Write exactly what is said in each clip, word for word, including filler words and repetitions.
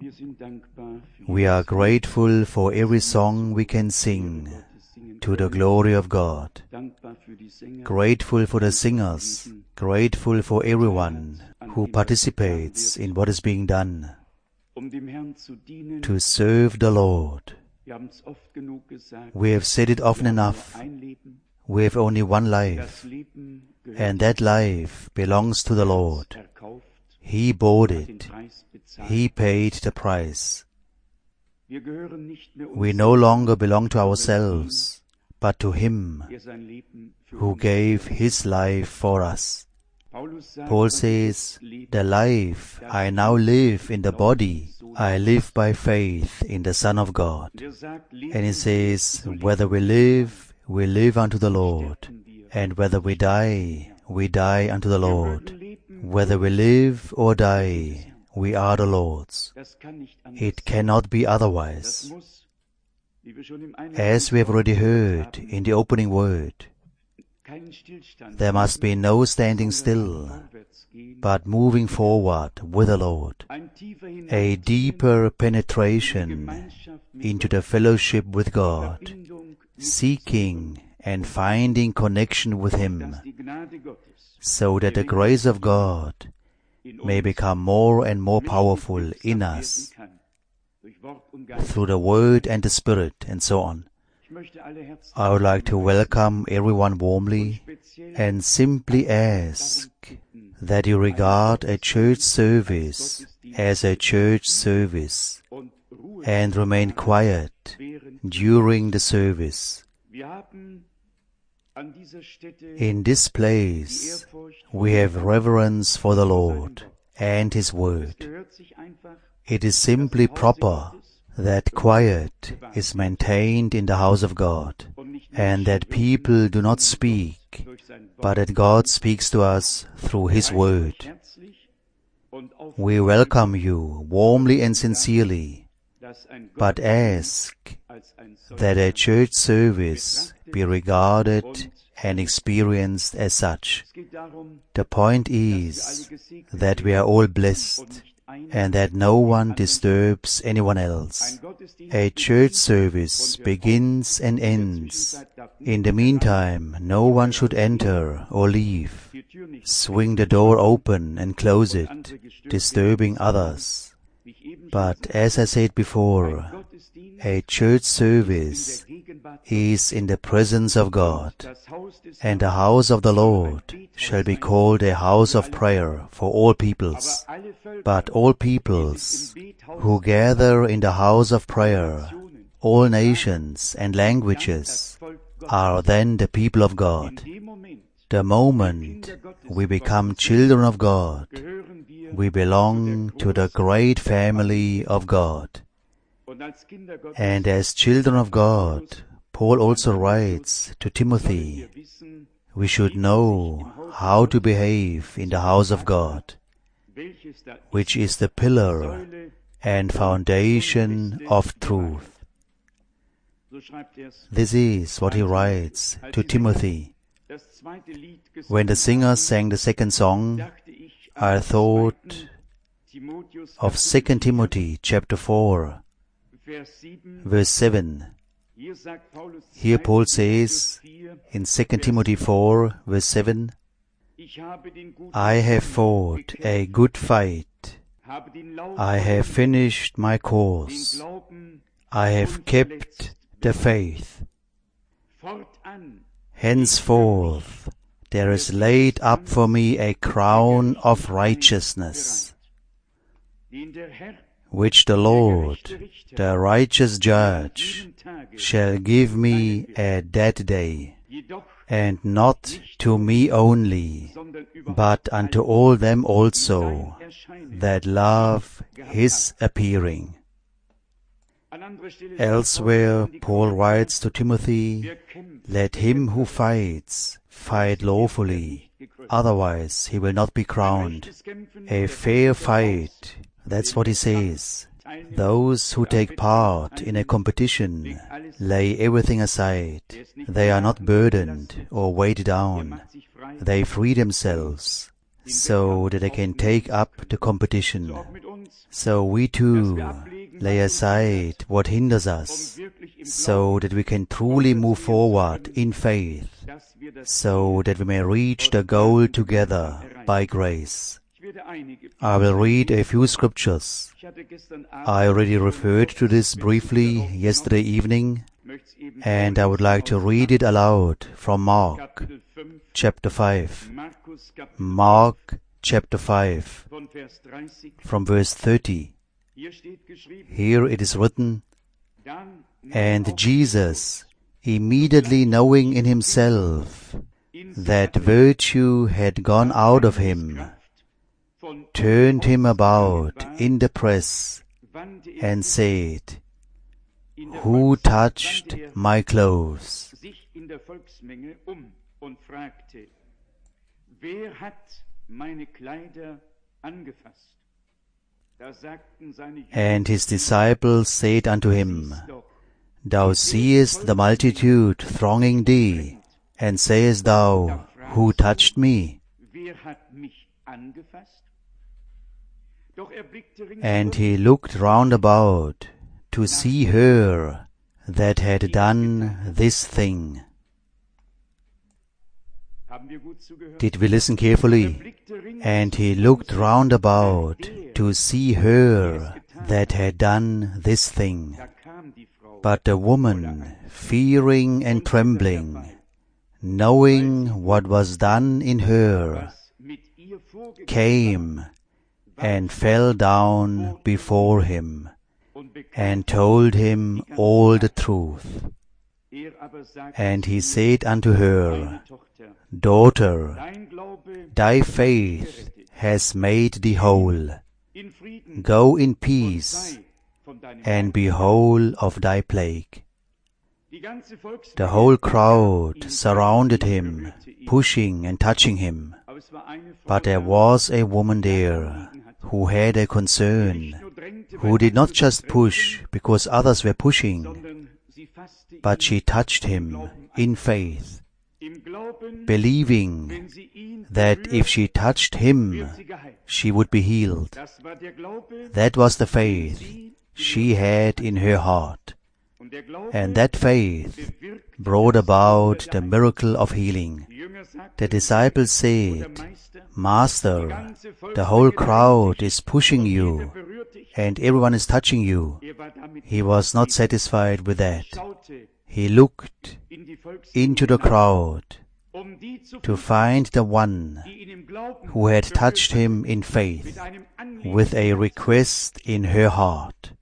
We are grateful for every song we can sing to the glory of God. Grateful for the singers, grateful for everyone who participates in what is being done to serve the Lord. We have said it often enough. We have only one life, and that life belongs to the Lord. He bought it. He paid the price. We no longer belong to ourselves, but to Him who gave His life for us. Paul says, "The life I now live in the body, I live by faith in the Son of God." And he says, whether we live, we live unto the Lord, and whether we die, we die unto the Lord. Whether we live or die, we are the Lord's. It cannot be otherwise. As we have already heard in the opening word, there must be no standing still, but moving forward with the Lord. A deeper penetration into the fellowship with God, seeking and finding connection with Him, so that the grace of God may become more and more powerful in us through the Word and the Spirit, and so on. I would like to welcome everyone warmly and simply ask that you regard a church service as a church service and remain quiet during the service. In this place, we have reverence for the Lord and His Word. It is simply proper that quiet is maintained in the house of God, and that people do not speak, but that God speaks to us through His Word. We welcome you warmly and sincerely, but ask that a church service be regarded and experienced as such. The point is that we are all blessed, and that no one disturbs anyone else. A church service begins and ends. In the meantime, no one should enter or leave, swing the door open and close it, disturbing others. But as I said before, a church service is in the presence of God, and the house of the Lord shall be called a house of prayer for all peoples. But all peoples who gather in the house of prayer, all nations and languages, are then the people of God. The moment we become children of God, we belong to the great family of God. And as children of God, Paul also writes to Timothy, we should know how to behave in the house of God, which is the pillar and foundation of truth. This is what he writes to Timothy. When the singers sang the second song, I thought of Second Timothy chapter four, verse seven. Here Paul says in Second Timothy four, verse seven, I have fought a good fight. I have finished my course. I have kept the faith. Henceforth there is laid up for me a crown of righteousness, which the Lord, the righteous judge, shall give me at that day, and not to me only, but unto all them also that love His appearing. Elsewhere Paul writes to Timothy, let him who fights, fight lawfully, otherwise he will not be crowned. A fair fight, that's what he says. Those who take part in a competition lay everything aside. They are not burdened or weighed down. They free themselves. so that I can take up the competition. So we too lay aside what hinders us, so that we can truly move forward in faith, so that we may reach the goal together by grace. I will read a few scriptures. I already referred to this briefly yesterday evening, and I would like to read it aloud from Mark chapter five. Mark chapter five, from verse thirty. Here it is written, "And Jesus, immediately knowing in himself that virtue had gone out of him, turned him about in the press and said, 'Who touched my clothes?'" And his disciples said unto him, "Thou seest the multitude thronging thee, and sayest thou, Who touched me?" And he looked round about to see her that had done this thing. Did we listen carefully? And he looked round about to see her that had done this thing. But the woman, fearing and trembling, knowing what was done in her, came and fell down before him, and told him all the truth. And he said unto her, "Daughter, thy faith has made thee whole. Go in peace, and be whole of thy plague." The whole crowd surrounded him, pushing and touching him. But there was a woman there who had a concern, who did not just push because others were pushing, but she touched him in faith, believing that if she touched him, she would be healed. That was the faith she had in her heart. And that faith brought about the miracle of healing. The disciples said, "Master, the whole crowd is pushing you, and everyone is touching you." He was not satisfied with that. He looked into the crowd to find the one who had touched him in faith, with a request in her heart.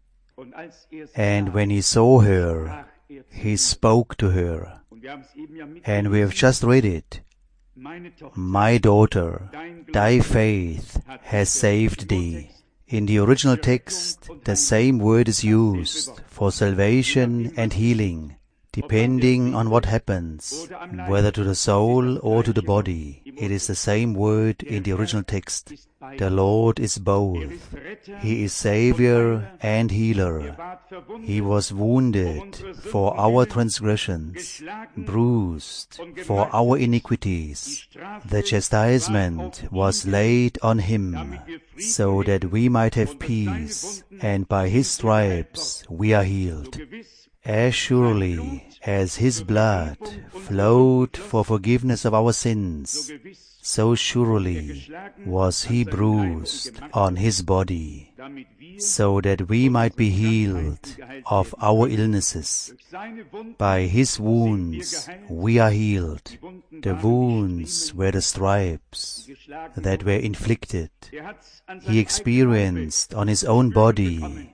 And when he saw her, he spoke to her. And we have just read it. "My daughter, thy faith has saved thee." In the original text, the same word is used for salvation and healing, depending on what happens, whether to the soul or to the body. It is the same word in the original text. The Lord is both. He is Savior and Healer. He was wounded for our transgressions, bruised for our iniquities. The chastisement was laid on him, so that we might have peace, and by his stripes we are healed. As surely as his blood flowed for forgiveness of our sins, so surely was he bruised on his body, so that we might be healed of our illnesses. By his wounds we are healed. The wounds were the stripes that were inflicted. He experienced on his own body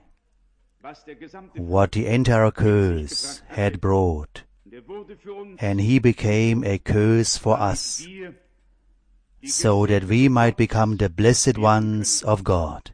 what the entire curse had brought, and he became a curse for us, so that we might become the blessed ones of God.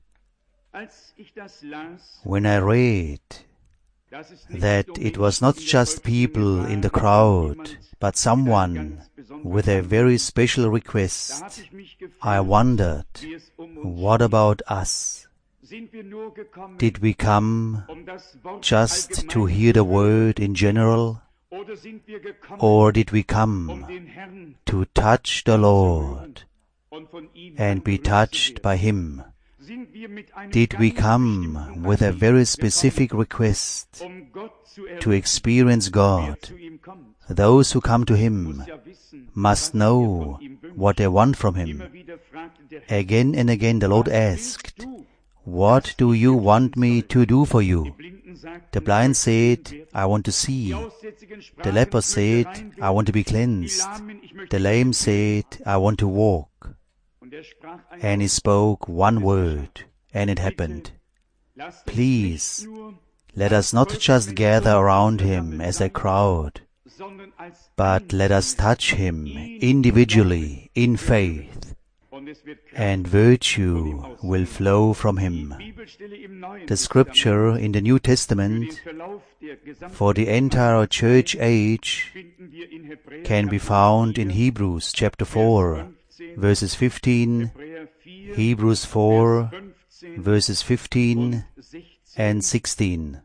When I read that it was not just people in the crowd, but someone with a very special request, I wondered, what about us? Did we come just to hear the word in general? Or did we come to touch the Lord and be touched by Him? Did we come with a very specific request to experience God? Those who come to Him must know what they want from Him. Again and again the Lord asked, "What do you want me to do for you?" The blind said, "I want to see." The leper said, "I want to be cleansed." The lame said, "I want to walk." And he spoke one word, and it happened. Please, let us not just gather around Him as a crowd, but let us touch Him individually in faith, and virtue will flow from Him. The scripture in the New Testament for the entire church age can be found in Hebrews chapter four, verses fifteen, Hebrews four, verses fifteen and sixteen.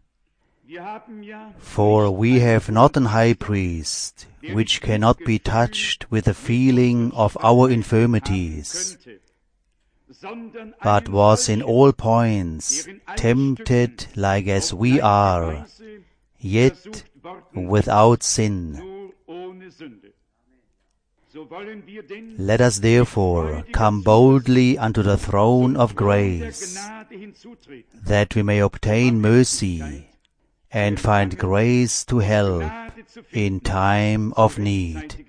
For we have not an high priest which cannot be touched with the feeling of our infirmities, but was in all points tempted like as we are, yet without sin. Let us therefore come boldly unto the throne of grace, that we may obtain mercy and find grace to help in time of need.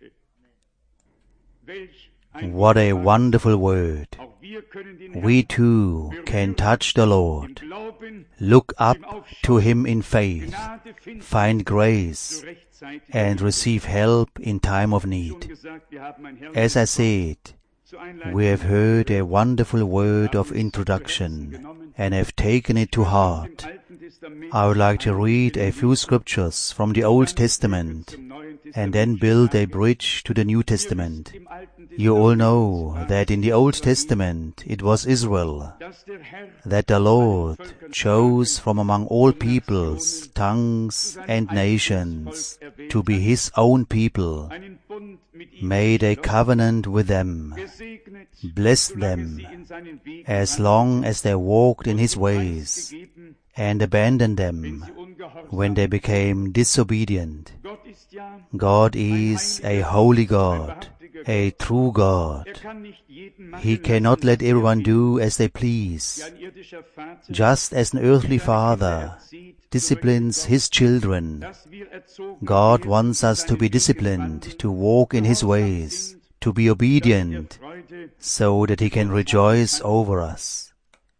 What a wonderful word! We too can touch the Lord, look up to Him in faith, find grace, and receive help in time of need. As I said, we have heard a wonderful word of introduction and have taken it to heart. I would like to read a few scriptures from the Old Testament and then build a bridge to the New Testament. You all know that in the Old Testament it was Israel, that the Lord chose from among all peoples, tongues and nations to be His own people, made a covenant with them, blessed them as long as they walked in His ways, and abandoned them when they became disobedient. God is a holy God, a true God. He cannot let everyone do as they please. Just as an earthly father disciplines his children, God wants us to be disciplined, to walk in His ways, to be obedient, so that He can rejoice over us.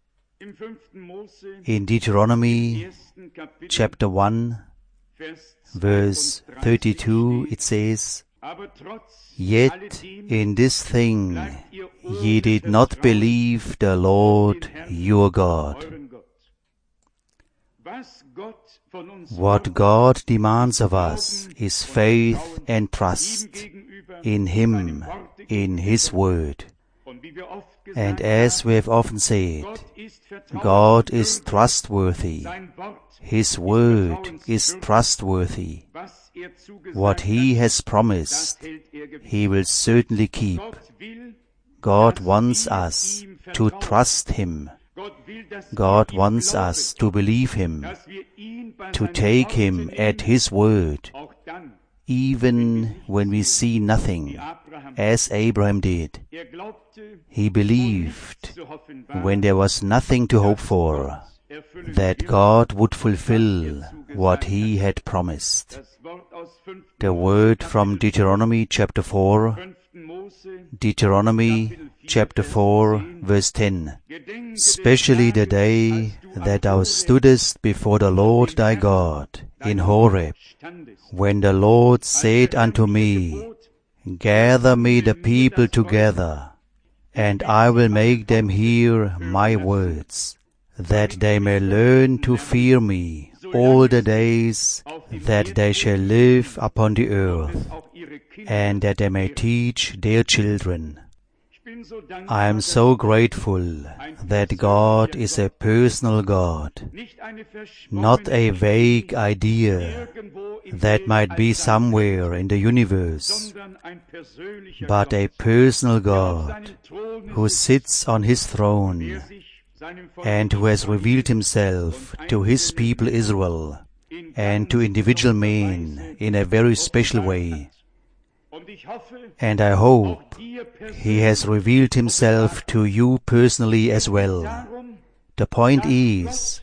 In Deuteronomy chapter one, verse thirty-two, it says, "Yet in this thing ye did not believe the Lord your God." What God demands of us is faith and trust in Him, in His Word. And as we have often said, God is trustworthy. His Word is trustworthy. What He has promised, He will certainly keep. God wants us to trust Him. God wants us to believe Him, to take Him at His word, even when we see nothing, as Abraham did. He believed when there was nothing to hope for, that God would fulfill what He had promised. The word from Deuteronomy chapter four, Deuteronomy chapter four, verse ten. "Specially the day that thou stoodest before the Lord thy God in Horeb, when the Lord said unto me, Gather me the people together, and I will make them hear my words, that they may learn to fear me all the days that they shall live upon the earth, and that they may teach their children." I am so grateful that God is a personal God, not a vague idea that might be somewhere in the universe, but a personal God who sits on his throne and who has revealed himself to his people Israel and to individual men in a very special way. And I hope he has revealed himself to you personally as well. The point is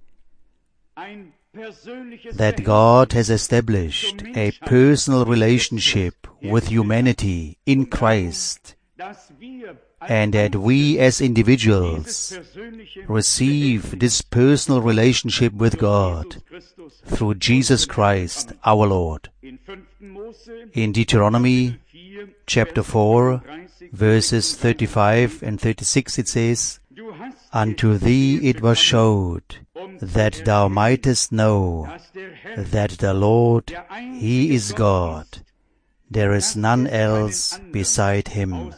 that God has established a personal relationship with humanity in Christ, and that we as individuals receive this personal relationship with God through Jesus Christ our Lord. In Deuteronomy chapter four, verses thirty-five and thirty-six it says, "Unto thee it was showed, that thou mightest know that the Lord, He is God. There is none else beside Him.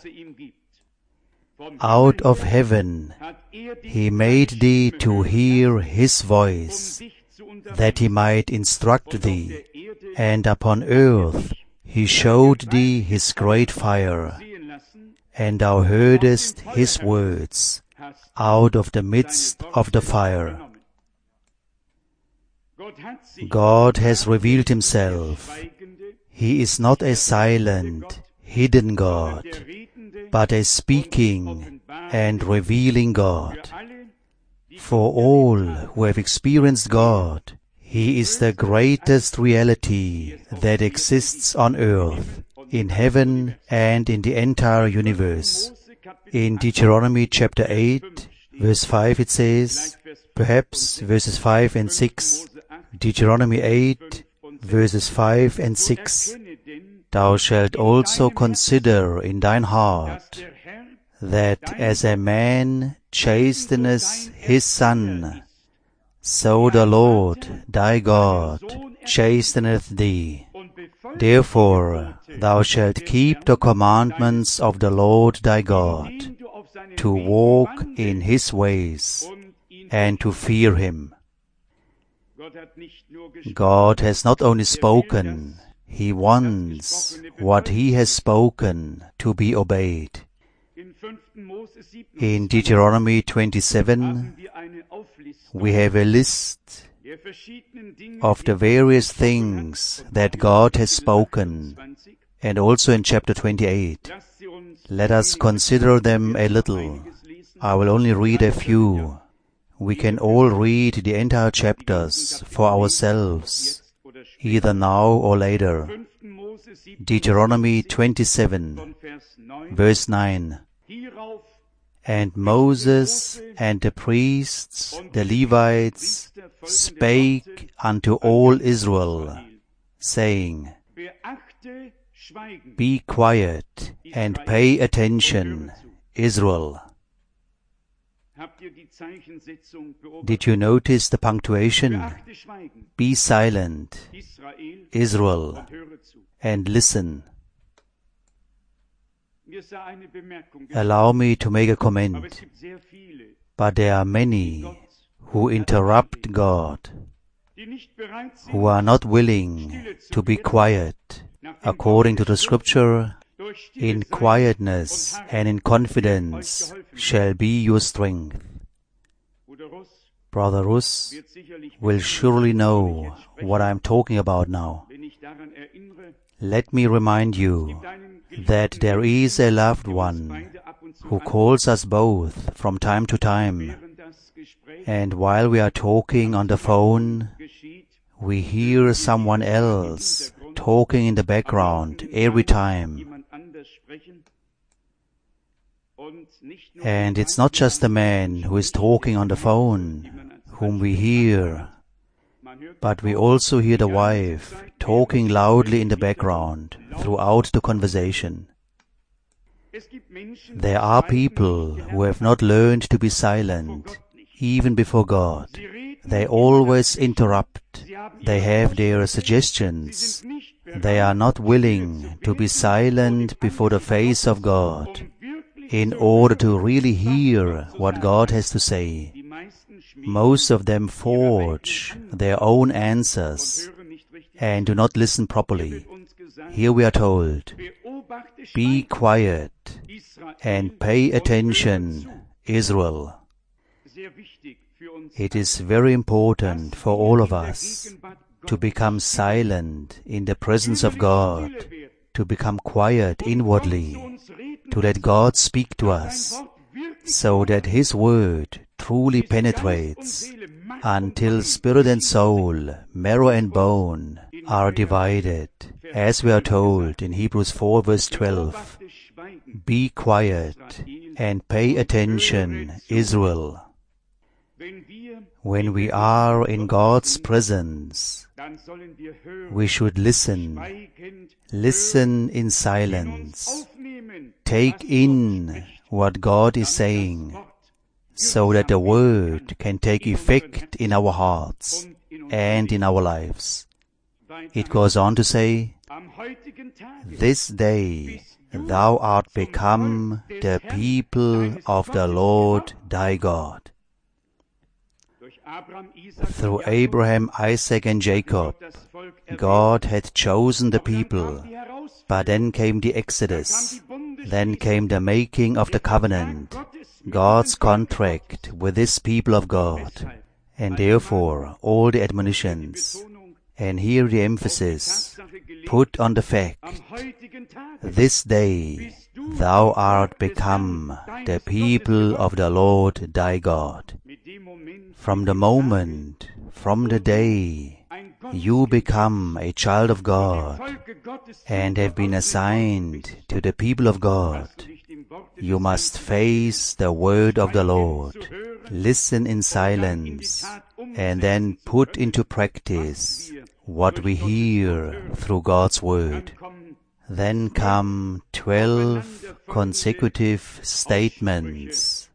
Out of heaven He made thee to hear His voice, that He might instruct thee, and upon earth He showed thee His great fire, and thou heardest His words out of the midst of the fire." God has revealed Himself. He is not a silent, hidden God, but a speaking and revealing God. For all who have experienced God, He is the greatest reality that exists on earth, in heaven, and in the entire universe. In Deuteronomy chapter eight, verse five it says, perhaps verses five and six, Deuteronomy eight, verses five and six, "Thou shalt also consider in thine heart, that as a man chasteneth his son, so the Lord thy God chasteneth thee. Therefore thou shalt keep the commandments of the Lord thy God, to walk in His ways, and to fear Him." God has not only spoken, He wants what He has spoken to be obeyed. In Deuteronomy twenty-seven, we have a list of the various things that God has spoken, and also in chapter twenty-eight. Let us consider them a little. I will only read a few. We can all read the entire chapters for ourselves, either now or later. Deuteronomy twenty-seven, verse nine. "And Moses and the priests, the Levites, spake unto all Israel, saying, Be quiet and pay attention, Israel." Did you notice the punctuation? Be silent, Israel, and listen. Allow me to make a comment, but there are many who interrupt God, who are not willing to be quiet. According to the Scripture, in quietness and in confidence shall be your strength. Brother Russ will surely know what I am talking about now. Let me remind you that there is a loved one who calls us both from time to time, and while we are talking on the phone, we hear someone else talking in the background every time. And it's not just the man who is talking on the phone whom we hear, but we also hear the wife talking loudly in the background throughout the conversation. There are people who have not learned to be silent, even before God. They always interrupt. They have their suggestions. They are not willing to be silent before the face of God in order to really hear what God has to say. Most of them forge their own answers and do not listen properly. Here we are told, be quiet and pay attention, Israel. It is very important for all of us to become silent in the presence of God, to become quiet inwardly, to let God speak to us, so that His word truly penetrates until spirit and soul, marrow and bone are divided, as we are told in Hebrews four verse twelve. Be quiet and pay attention, Israel. When we are in God's presence, we should listen, listen in silence, take in what God is saying, so that the word can take effect in our hearts and in our lives. It goes on to say, this day thou art become the people of the Lord thy God. Through Abraham, Isaac and Jacob, God had chosen the people, but then came the Exodus, then came the making of the covenant, God's contract with this people of God, and therefore all the admonitions, and here the emphasis, put on the fact, this day thou art become the people of the Lord thy God. From the moment, from the day, you become a child of God and have been assigned to the people of God, you must face the word of the Lord, listen in silence, and then put into practice what we hear through God's word. Then come twelve consecutive statements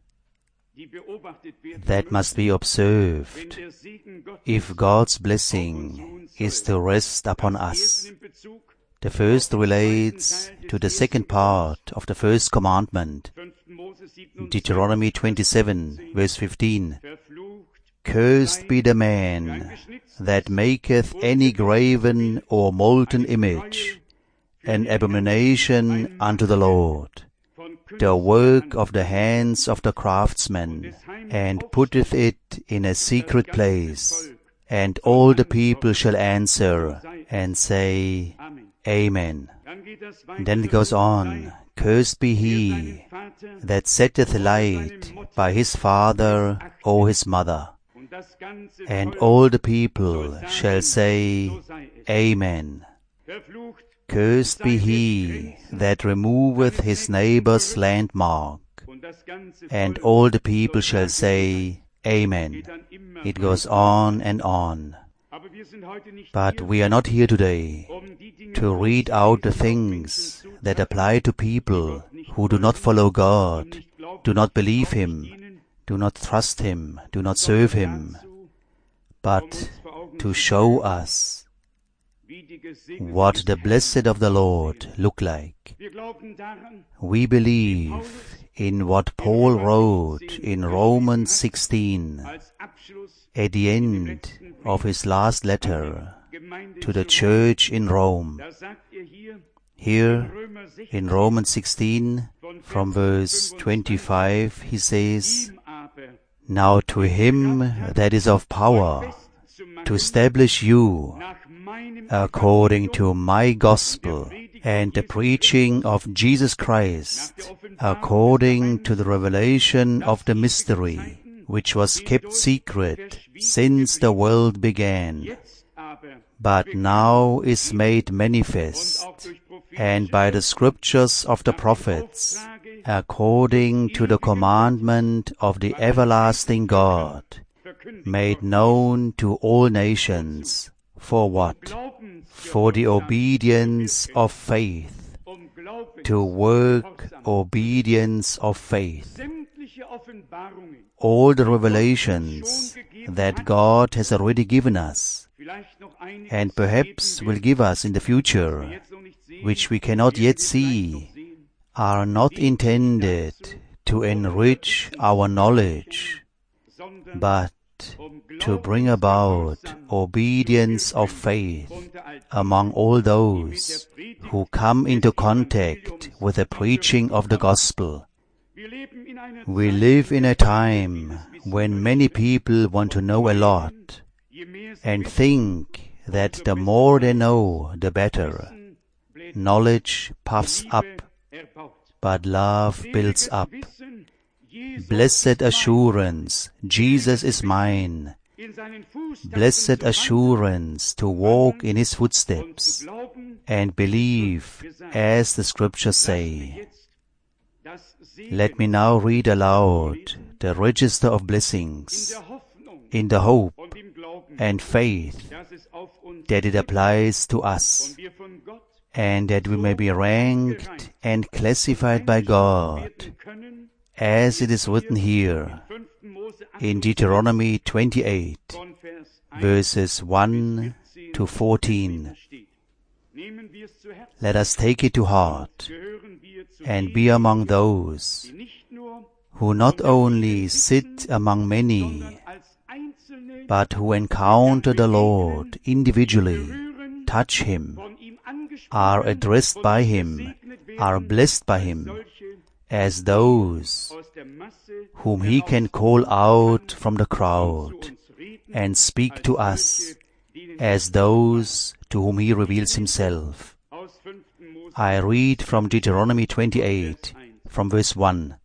that must be observed if God's blessing is to rest upon us. The first relates to the second part of the first commandment, Deuteronomy twenty-seven, verse fifteen. Cursed be the man that maketh any graven or molten image, an abomination unto the Lord, the work of the hands of the craftsman, and putteth it in a secret place. And all the people shall answer and say, Amen. Then it goes on, cursed be he that setteth light by his father or his mother. And all the people shall say, Amen. Cursed be he that removeth his neighbour's landmark. And all the people shall say, Amen. It goes on and on. But we are not here today to read out the things that apply to people who do not follow God, do not believe Him, do not trust Him, do not serve Him, but to show us what the blessed of the Lord look like. We believe in what Paul wrote in Romans sixteen at the end of his last letter to the church in Rome. Here in Romans sixteen, from verse twenty-five, he says, Now to him that is of power to establish you according to my gospel and the preaching of Jesus Christ, according to the revelation of the mystery, which was kept secret since the world began, but now is made manifest, and by the scriptures of the prophets, according to the commandment of the everlasting God, made known to all nations. For what? For the obedience of faith, to work obedience of faith. All the revelations that God has already given us, and perhaps will give us in the future, which we cannot yet see, are not intended to enrich our knowledge, but to bring about obedience of faith among all those who come into contact with the preaching of the gospel. We live in a time when many people want to know a lot and think that the more they know, the better. Knowledge puffs up, but love builds up. Blessed assurance, Jesus is mine. Blessed assurance to walk in His footsteps and believe as the Scriptures say. Let me now read aloud the register of blessings in the hope and faith that it applies to us, and that we may be ranked and classified by God, as it is written here in Deuteronomy twenty-eight, verses one to fourteen. Let us take it to heart and be among those who not only sit among many, but who encounter the Lord individually, touch Him, are addressed by Him, are blessed by Him, as those whom He can call out from the crowd and speak to us as those to whom He reveals Himself. I read from Deuteronomy twenty-eight, from verse one.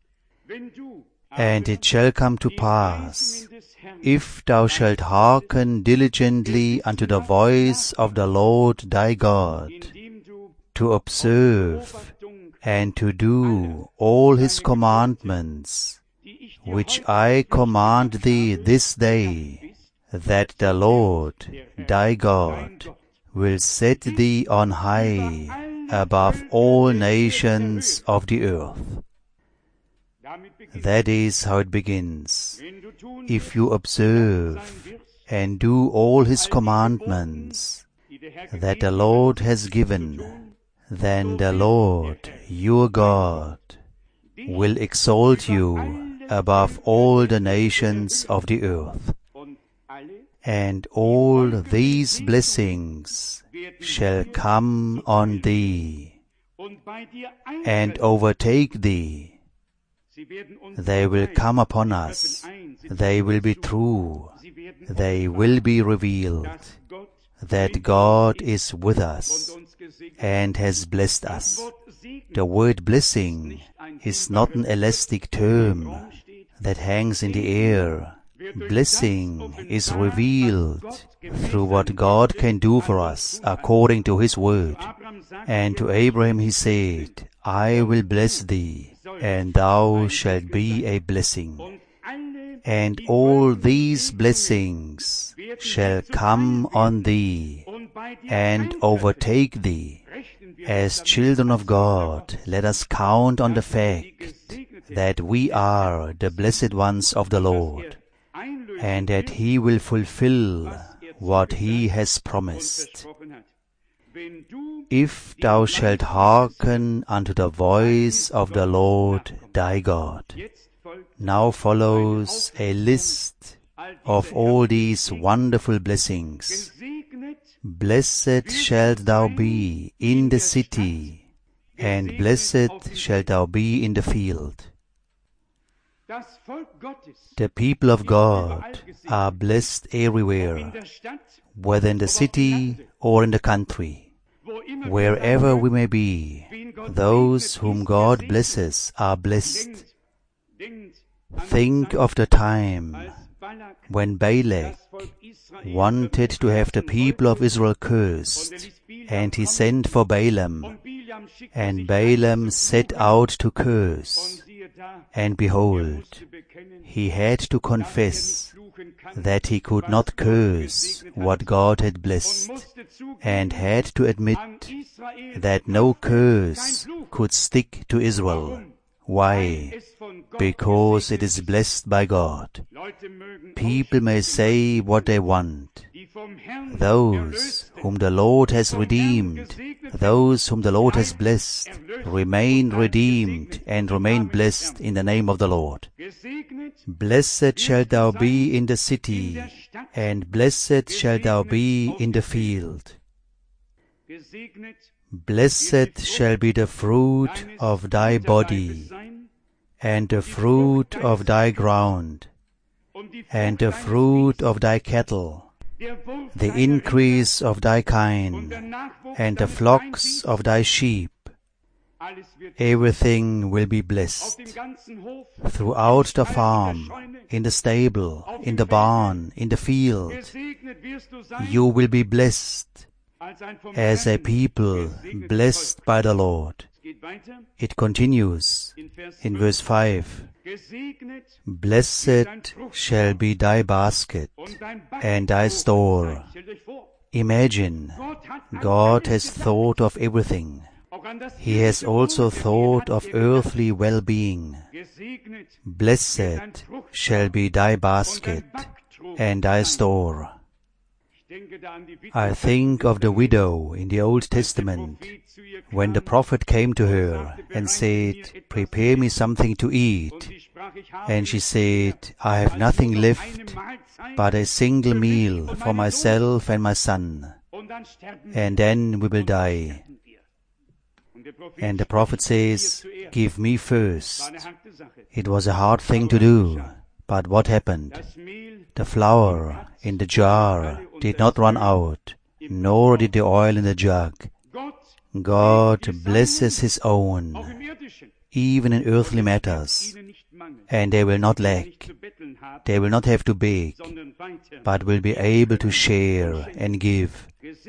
And it shall come to pass, if thou shalt hearken diligently unto the voice of the Lord thy God, to observe and to do all His commandments, which I command thee this day, that the Lord thy God will set thee on high above all nations of the earth. That is how it begins. If you observe and do all His commandments that the Lord has given, then the Lord, your God, will exalt you above all the nations of the earth. And all these blessings shall come on thee and overtake thee. They will come upon us. They will be true. They will be revealed that God is with us and has blessed us. The word blessing is not an elastic term that hangs in the air. Blessing is revealed through what God can do for us according to His word. And to Abraham He said, I will bless thee, and thou shalt be a blessing. And all these blessings shall come on thee and overtake thee. As children of God, let us count on the fact that we are the blessed ones of the Lord, and that He will fulfill what He has promised. If thou shalt hearken unto the voice of the Lord thy God. Now follows a list of all these wonderful blessings. Blessed shalt thou be in the city, and blessed shalt thou be in the field. The people of God are blessed everywhere, whether in the city or in the country. Wherever we may be, those whom God blesses are blessed. Think of the time when Balak wanted to have the people of Israel cursed, and he sent for Balaam, and Balaam set out to curse. And behold, he had to confess that he could not curse what God had blessed, and had to admit that no curse could stick to Israel. Why? Because it is blessed by God. People may say what they want. Those whom the Lord has redeemed, those whom the Lord has blessed, remain redeemed and remain blessed in the name of the Lord. Blessed shalt thou be in the city, and blessed shalt thou be in the field. Blessed shall be the fruit of thy body, and the fruit of thy ground, and the fruit of thy cattle, the increase of thy kine, and the flocks of thy sheep. Everything will be blessed. Throughout the farm, in the stable, in the barn, in the field, you will be blessed as a people blessed by the Lord. It continues in verse five. Blessed shall be thy basket and thy store. Imagine, God has thought of everything. He has also thought of earthly well-being. Blessed shall be thy basket and thy store. I think of the widow in the Old Testament, when the prophet came to her and said, "Prepare me something to eat." And she said, "I have nothing left but a single meal for myself and my son, and then we will die." And the prophet says, "Give me first." It was a hard thing to do, but what happened? The flour in the jar did not run out, nor did the oil in the jug. God blesses His own, even in earthly matters, and they will not lack. They will not have to beg, but will be able to share and give.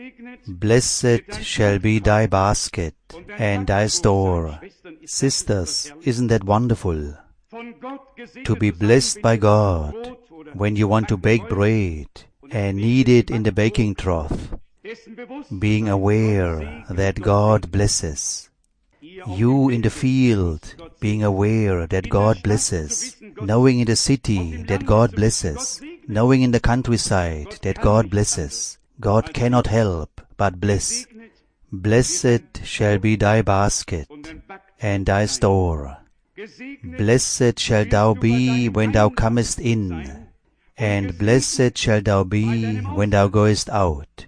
Blessed shall be thy basket and thy store. Sisters, isn't that wonderful? To be blessed by God when you want to bake bread and knead it in the baking trough, being aware that God blesses. You in the field, being aware that God blesses. Knowing in the city that God blesses. Knowing in the countryside that God blesses. God cannot help but bless. Blessed shall be thy basket and thy store. Blessed shalt thou be when thou comest in, and blessed shalt thou be when thou goest out.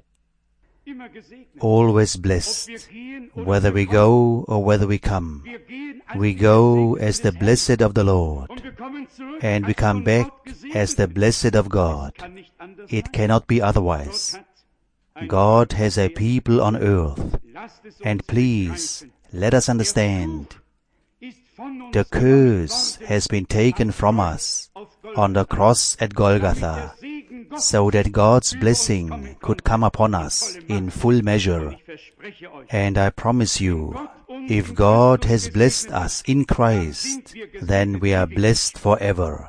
Always blessed, whether we go or whether we come. We go as the blessed of the Lord, and we come back as the blessed of God. It cannot be otherwise. God has a people on earth, and please let us understand, the curse has been taken from us on the cross at Golgotha, so that God's blessing could come upon us in full measure. And I promise you, if God has blessed us in Christ, then we are blessed forever.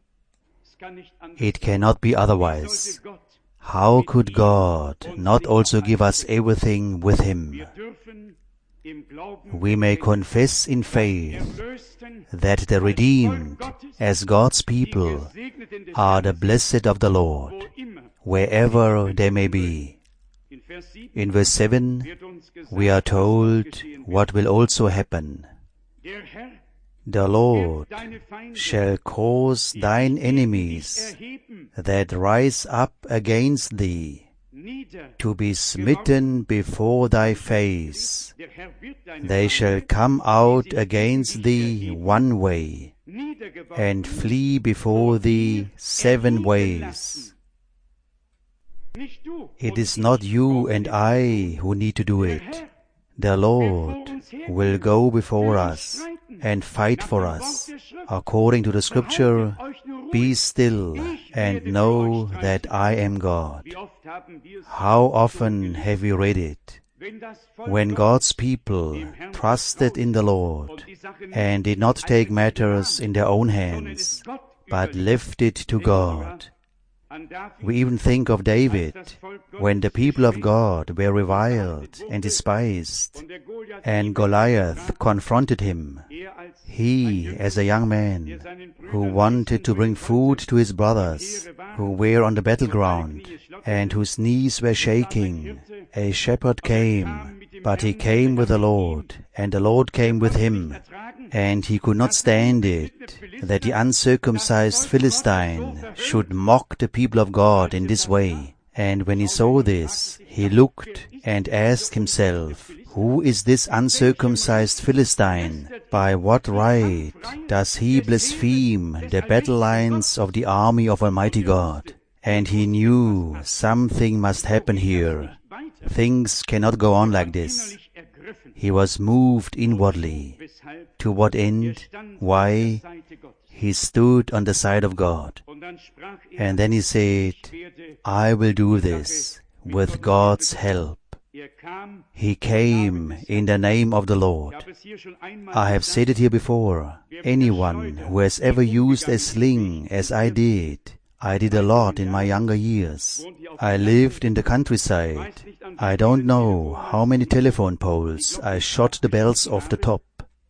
It cannot be otherwise. How could God not also give us everything with Him? We may confess in faith that the redeemed, as God's people, are the blessed of the Lord, wherever they may be. In verse seven, we are told what will also happen. The Lord shall cause thine enemies that rise up against thee to be smitten before thy face. They shall come out against thee one way, and flee before thee seven ways. It is not you and I who need to do it. The Lord will go before us and fight for us. According to the Scripture, be still and know that I am God. How often have we read it? When God's people trusted in the Lord and did not take matters in their own hands, but left it to God. We even think of David, when the people of God were reviled and despised, and Goliath confronted him. He, as a young man, who wanted to bring food to his brothers, who were on the battleground, and whose knees were shaking, a shepherd came, but he came with the Lord, and the Lord came with him, And he could not stand it, that the uncircumcised Philistine should mock the people of God in this way. And when he saw this, he looked and asked himself, who is this uncircumcised Philistine? By what right does he blaspheme the battle lines of the army of Almighty God? And he knew something must happen here. Things cannot go on like this. He was moved inwardly. To what end? Why? He stood on the side of God. And then he said, I will do this with God's help. He came in the name of the Lord. I have said it here before. Anyone who has ever used a sling as I did, I did a lot in my younger years. I lived in the countryside. I don't know how many telephone poles I shot the bells off the top.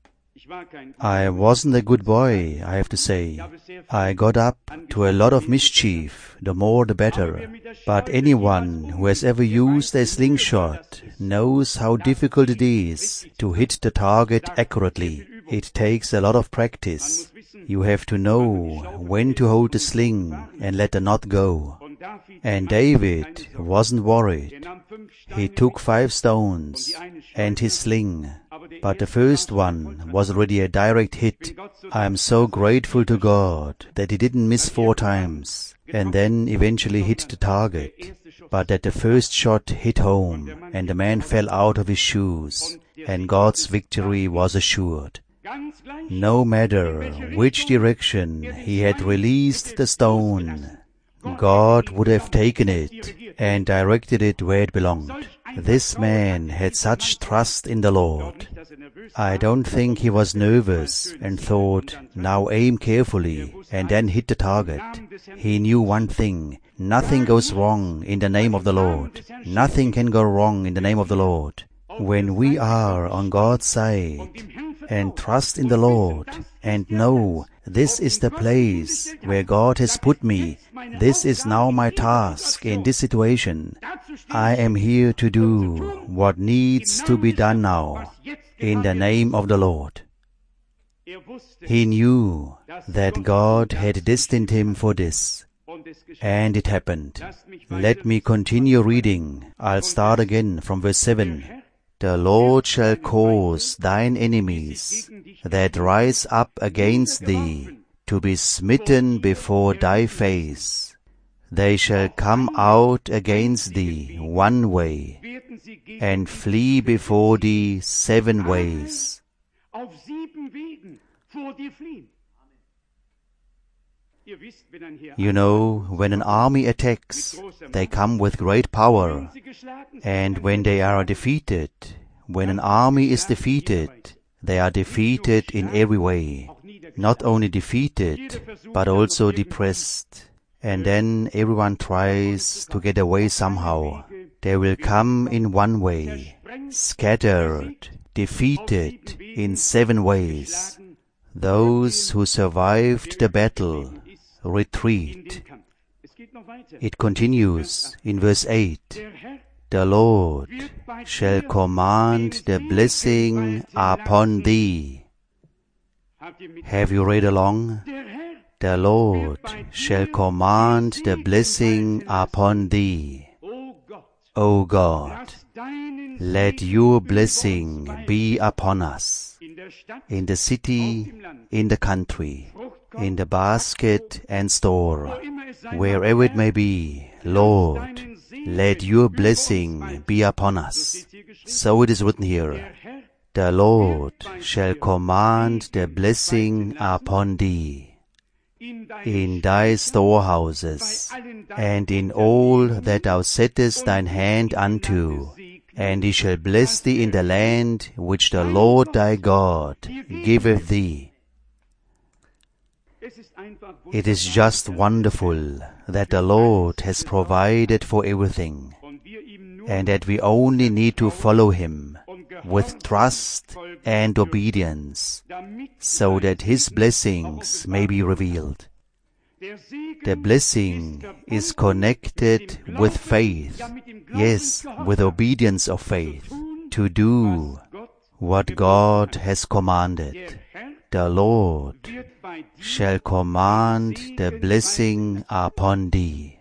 I wasn't a good boy, I have to say. I got up to a lot of mischief, the more the better. But anyone who has ever used a slingshot knows how difficult it is to hit the target accurately. It takes a lot of practice. You have to know when to hold the sling and let the knot go. And David wasn't worried. He took five stones and his sling, but the first one was already a direct hit. I am so grateful to God that he didn't miss four times and then eventually hit the target, but that the first shot hit home and the man fell out of his shoes and God's victory was assured. No matter which direction he had released the stone, God would have taken it and directed it where it belonged. This man had such trust in the Lord. I don't think he was nervous and thought, now aim carefully and then hit the target. He knew one thing, nothing goes wrong in the name of the Lord. Nothing can go wrong in the name of the Lord. When we are on God's side and trust in the Lord and know this is the place where God has put me, this is now my task in this situation, I am here to do what needs to be done now in the name of the Lord. He knew that God had destined him for this, and it happened. Let me continue reading. I'll start again from verse seven. The Lord shall cause thine enemies that rise up against thee to be smitten before thy face. They shall come out against thee one way, and flee before thee seven ways. You know, when an army attacks, they come with great power, and when they are defeated, when an army is defeated, they are defeated in every way. Not only defeated, but also depressed. And then everyone tries to get away somehow. They will come in one way, scattered, defeated in seven ways. Those who survived the battle retreat. It continues in verse eight. The Lord shall command the blessing upon thee. Have you read along? The Lord shall command the blessing upon thee. O God, let your blessing be upon us, in the city, in the country, in the basket and store, wherever it may be. Lord, let your blessing be upon us. So it is written here, the Lord shall command the blessing upon thee, in thy storehouses, and in all that thou settest thine hand unto, and he shall bless thee in the land which the Lord thy God giveth thee. It is just wonderful that the Lord has provided for everything, and that we only need to follow him with trust and obedience, so that his blessings may be revealed. The blessing is connected with faith, yes, with obedience of faith, to do what God has commanded. the Lord shall command the blessing upon thee.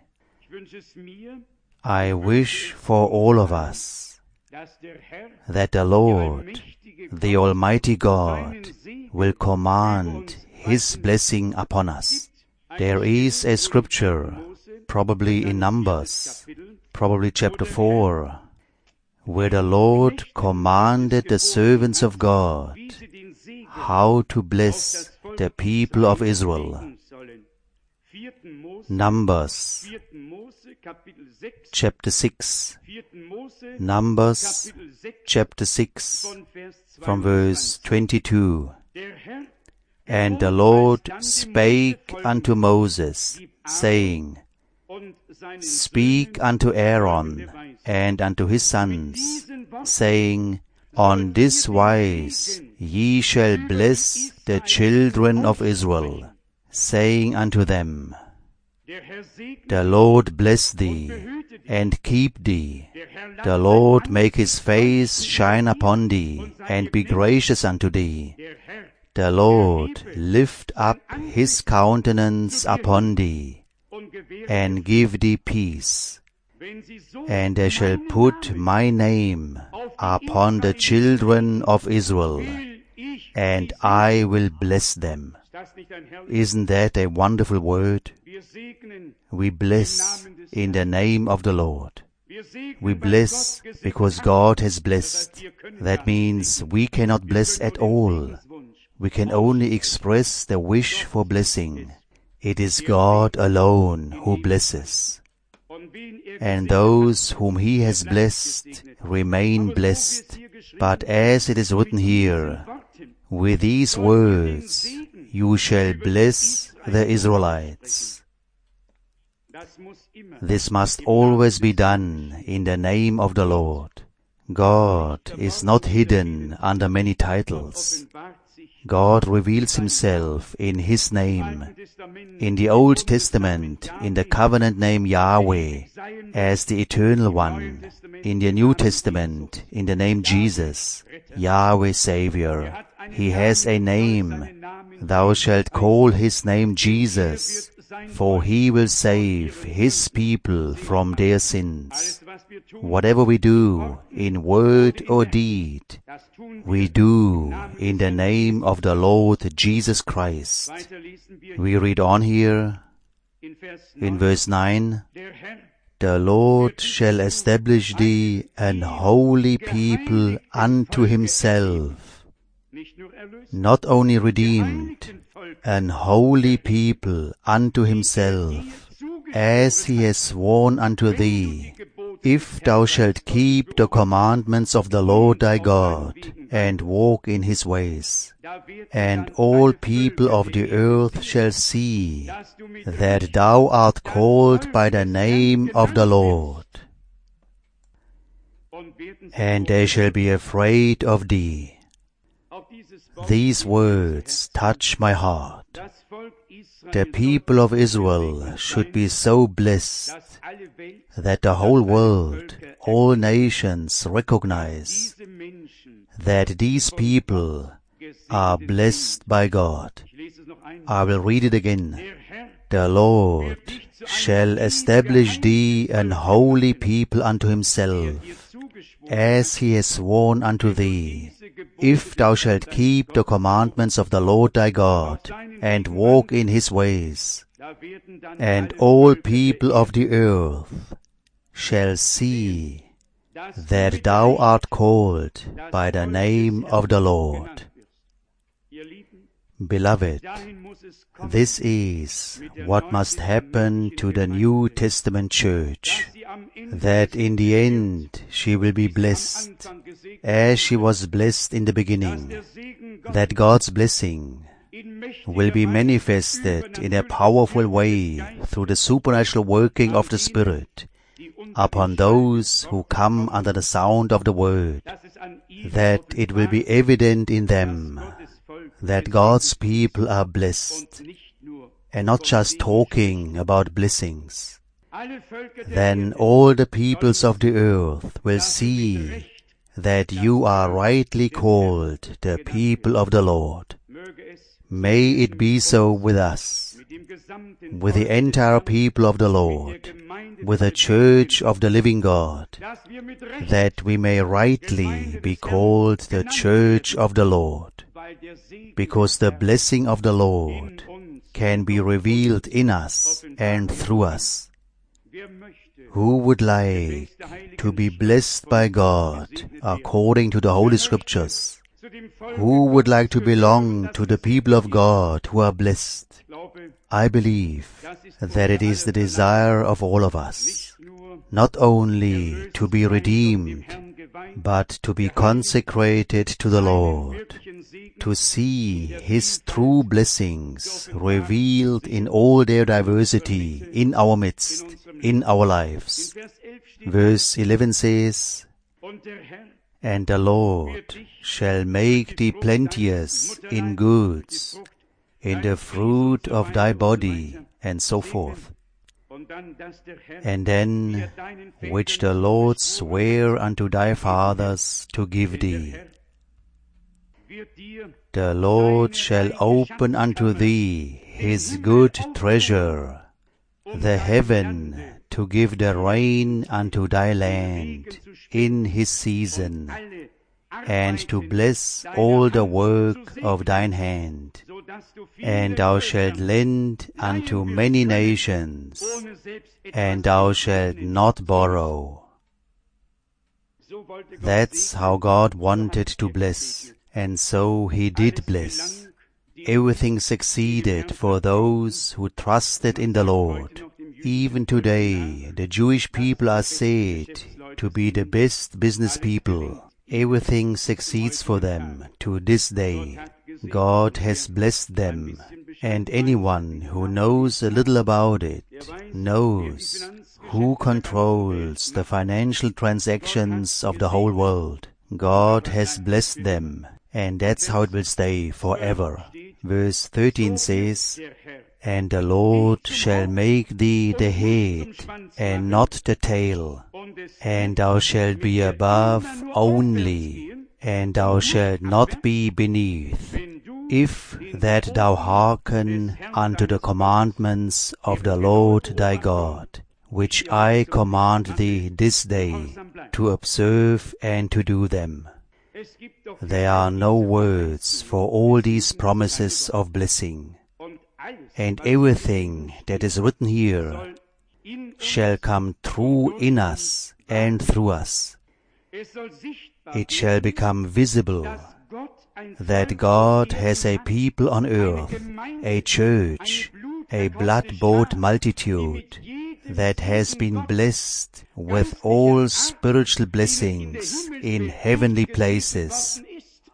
I wish for all of us that the Lord, the Almighty God, will command His blessing upon us. There is a scripture, probably in Numbers, probably chapter four, where the Lord commanded the servants of God how to bless the people of Israel. Numbers chapter six. Numbers chapter six, from verse twenty-two. And the Lord spake unto Moses, saying, Speak unto Aaron and unto his sons, saying, On this wise ye shall bless the children of Israel, saying unto them, The Lord bless thee, and keep thee. The Lord make His face shine upon thee, and be gracious unto thee. The Lord lift up His countenance upon thee, and give thee peace. And I shall put my name upon the children of Israel, and I will bless them. Isn't that a wonderful word? We bless in the name of the Lord. We bless because God has blessed. That means we cannot bless at all. We can only express the wish for blessing. It is God alone who blesses. And those whom He has blessed remain blessed. But as it is written here, with these words you shall bless the Israelites. This must always be done in the name of the Lord. God is not hidden under many titles. God reveals Himself in His name. In the Old Testament, in the covenant name Yahweh, as the Eternal One. In the New Testament, in the name Jesus, Yahweh Savior. He has a name. Thou shalt call His name Jesus, for He will save His people from their sins. Whatever we do, in word or deed, we do in the name of the Lord Jesus Christ. We read on here in verse nine, The Lord shall establish thee an holy people unto Himself, not only redeemed, an holy people unto Himself, as He has sworn unto thee, if thou shalt keep the commandments of the Lord thy God, and walk in His ways. And all people of the earth shall see that thou art called by the name of the Lord, and they shall be afraid of thee. These words touch my heart. The people of Israel should be so blessed that the whole world, all nations recognize that these people are blessed by God. I will read it again. The Lord shall establish thee an holy people unto Himself, as He has sworn unto thee, if thou shalt keep the commandments of the Lord thy God, and walk in His ways. And all people of the earth shall see that thou art called by the name of the Lord. Beloved, this is what must happen to the New Testament church, that in the end she will be blessed, as she was blessed in the beginning, that God's blessing will be manifested in a powerful way through the supernatural working of the Spirit upon those who come under the sound of the Word, that it will be evident in them that God's people are blessed, and not just talking about blessings. Then all the peoples of the earth will see that you are rightly called the people of the Lord. May it be so with us, with the entire people of the Lord, with the Church of the living God, that we may rightly be called the Church of the Lord, because the blessing of the Lord can be revealed in us and through us. Who would like to be blessed by God according to the Holy Scriptures? Who would like to belong to the people of God who are blessed? I believe that it is the desire of all of us, not only to be redeemed, but to be consecrated to the Lord, to see His true blessings revealed in all their diversity in our midst, in our lives. Verse eleven says, "And the Lord shall make thee plenteous in goods, in the fruit of thy body," and so forth. And then, which the Lord sware unto thy fathers to give thee. The Lord shall open unto thee His good treasure, the heaven, to give the rain unto thy land in His season, and to bless all the work of thine hand. And thou shalt lend unto many nations, and thou shalt not borrow. That's how God wanted to bless, and so He did bless. Everything succeeded for those who trusted in the Lord. Even today, the Jewish people are said to be the best business people. Everything succeeds for them to this day. God has blessed them, and anyone who knows a little about it knows who controls the financial transactions of the whole world. God has blessed them, and that's how it will stay forever. Verse thirteen says, "And the Lord shall make thee the head, and not the tail. And thou shalt be above only, and thou shalt not be beneath, if that thou hearken unto the commandments of the Lord thy God, which I command thee this day, to observe and to do them." There are no words for all these promises of blessing. And everything that is written here shall come true in us and through us. It shall become visible that God has a people on earth, a church, a blood-bought multitude that has been blessed with all spiritual blessings in heavenly places.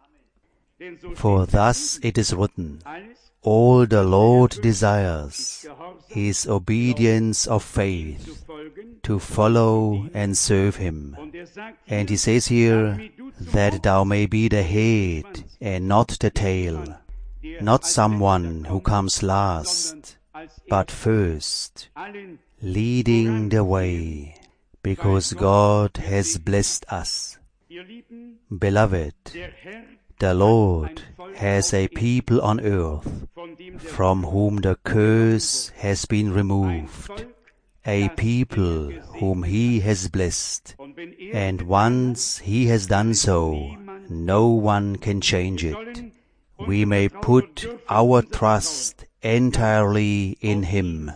For thus it is written, "All the Lord desires is obedience of faith, to follow and serve Him." And He says here, "That thou may be the head and not the tail," not someone who comes last, but first, leading the way, because God has blessed us. Beloved, the Lord has a people on earth from whom the curse has been removed, a people whom He has blessed, and once He has done so, no one can change it. We may put our trust entirely in Him,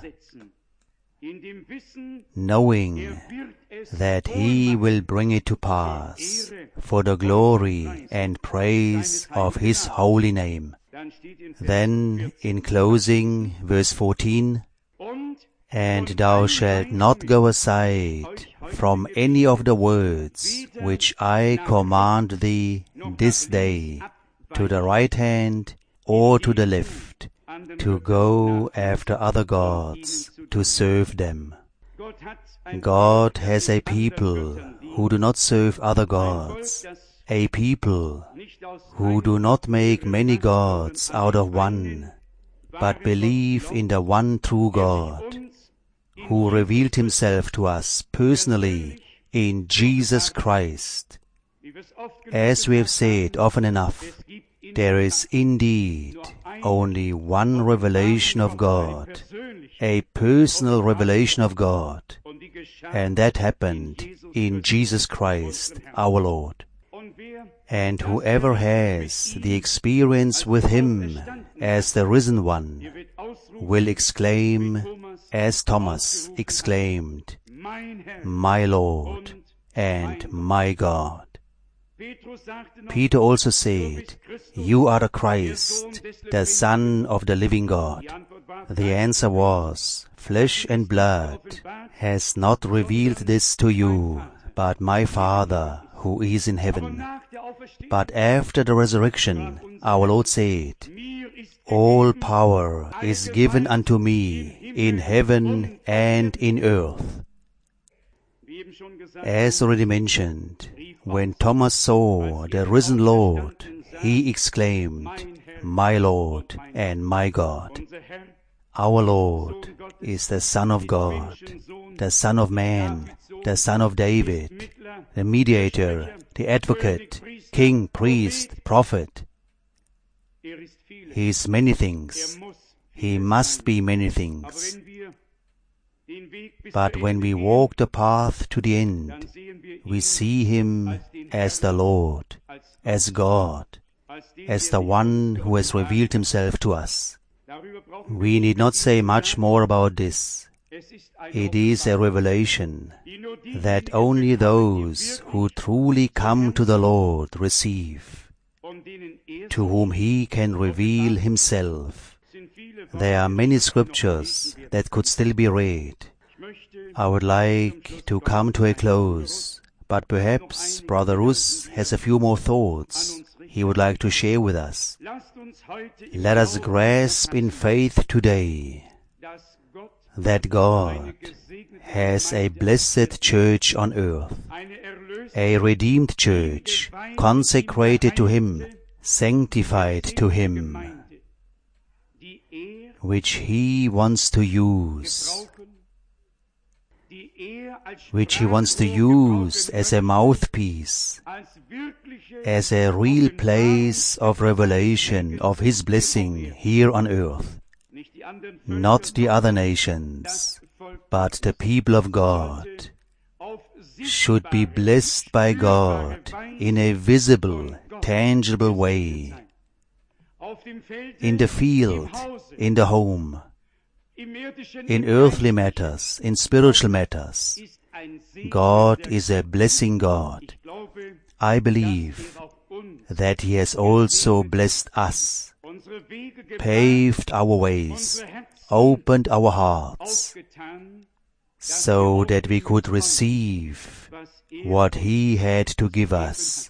knowing that He will bring it to pass for the glory and praise of His holy name. Then, in closing, verse fourteen, "And thou shalt not go aside from any of the words which I command thee this day, to the right hand or to the left, to go after other gods, to serve them." God has a people who do not serve other gods, a people who do not make many gods out of one, but believe in the one true God, who revealed Himself to us personally in Jesus Christ. As we have said often enough, There is indeed only one revelation of God, a personal revelation of God, and that happened in Jesus Christ, our Lord. And whoever has the experience with Him as the risen one will exclaim, as Thomas exclaimed, "My Lord and my God." Peter also said, "You are the Christ, the Son of the living God." The answer was, "Flesh and blood has not revealed this to you, but my Father who is in heaven." But after the resurrection, our Lord said, "All power is given unto me in heaven and in earth." As already mentioned, when Thomas saw the risen Lord, he exclaimed, "My Lord and my God." Our Lord is the Son of God, the Son of Man, the Son of David, the mediator, the advocate, king, priest, prophet. He is many things. He must be many things. But when we walk the path to the end, we see Him as the Lord, as God, as the one who has revealed Himself to us. We need not say much more about this. It is a revelation that only those who truly come to the Lord receive, to whom He can reveal Himself. There are many scriptures that could still be read. I would like to come to a close, but perhaps Brother Rus has a few more thoughts he would like to share with us. Let us grasp in faith today that God has a blessed church on earth, a redeemed church, consecrated to Him, sanctified to Him, which He wants to use, which He wants to use as a mouthpiece, as a real place of revelation of His blessing here on earth. Not the other nations, but the people of God should be blessed by God in a visible, tangible way, in the field, in the home, in earthly matters, in spiritual matters. God is a blessing God. I believe that He has also blessed us, paved our ways, opened our hearts, so that we could receive what He had to give us.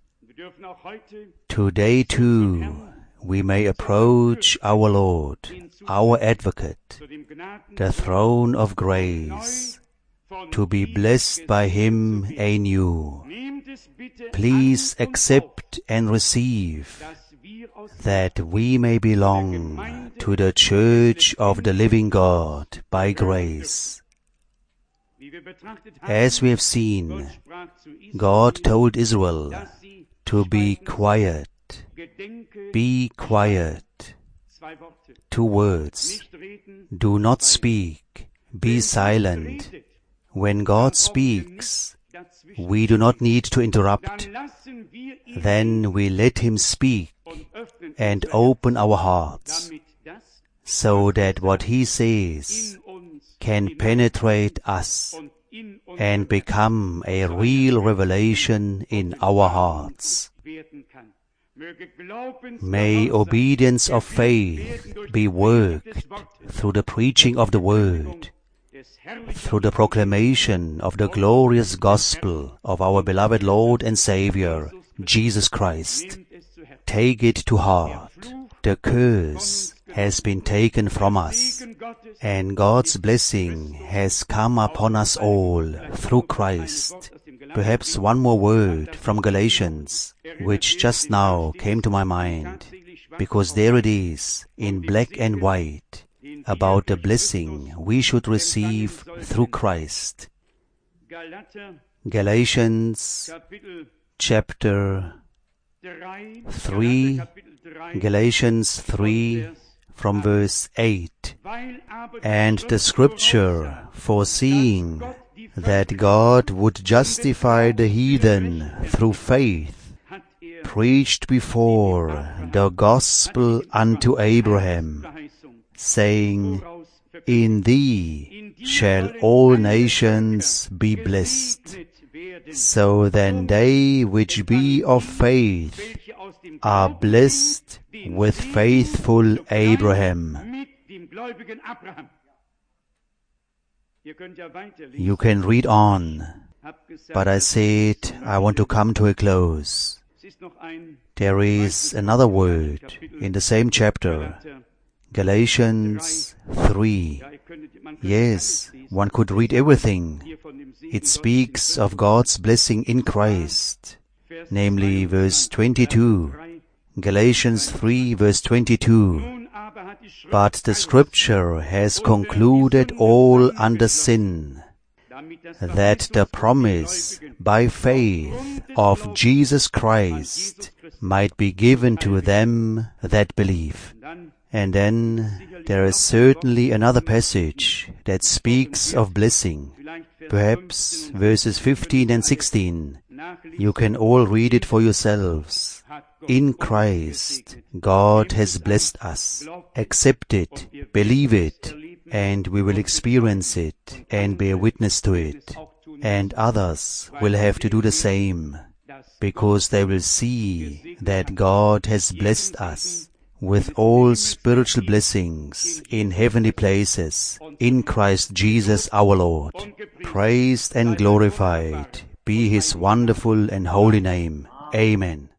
Today too, we may approach our Lord, our Advocate, the throne of grace, to be blessed by Him anew. Please accept and receive that we may belong to the Church of the living God by grace. As we have seen, God told Israel to be quiet. Be quiet. Two words. Do not speak. Be silent. When God speaks, we do not need to interrupt. Then we let Him speak and open our hearts, so that what He says can penetrate us and become a real revelation in our hearts. May obedience of faith be worked through the preaching of the Word, through the proclamation of the glorious gospel of our beloved Lord and Savior, Jesus Christ. Take it to heart. The curse has been taken from us, and God's blessing has come upon us all through Christ. Perhaps one more word from Galatians, which just now came to my mind, because there it is, in black and white, about the blessing we should receive through Christ. Galatians chapter three, Galatians three, from verse eight. And the Scripture, foreseeing that God would justify the heathen through faith, preached before the gospel unto Abraham, saying, In thee shall all nations be blessed. So then they which be of faith are blessed with faithful Abraham. You can read on, but I said I want to come to a close. There is another word in the same chapter, Galatians three. Yes, one could read everything. It speaks of God's blessing in Christ, namely verse twenty-two. Galatians three, verse twenty-two. But the Scripture has concluded all under sin, that the promise by faith of Jesus Christ might be given to them that believe. And then there is certainly another passage that speaks of blessing, perhaps verses fifteen and sixteen. You can all read it for yourselves. In Christ, God has blessed us. Accept it, believe it, and we will experience it and bear witness to it. And others will have to do the same, because they will see that God has blessed us with all spiritual blessings in heavenly places in Christ Jesus our Lord. Praised and glorified be His wonderful and holy name. Amen.